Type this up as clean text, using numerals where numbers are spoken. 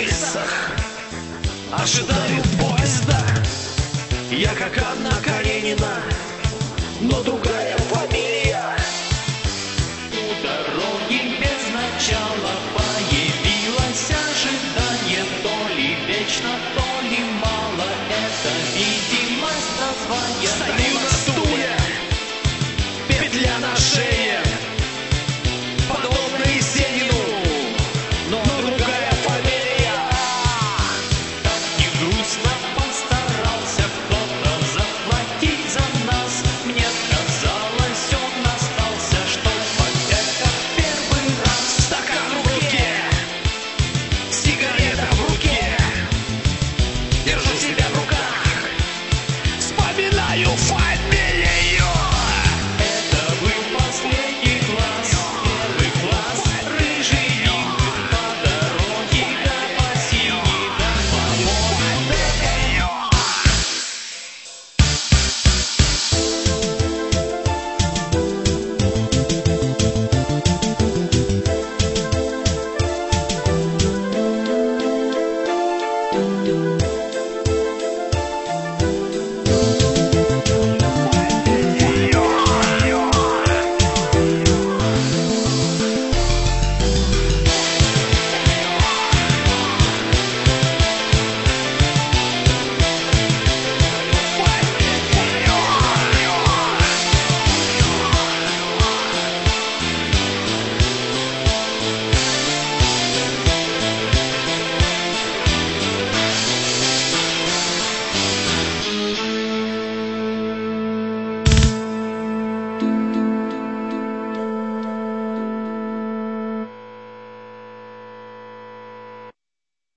рельсах ожидаю поезда. Я как Анна Каренина, но другая фамилия. У дороги без начала появилось ожидание, то ли вечно, то ли мало. Это видимость названия.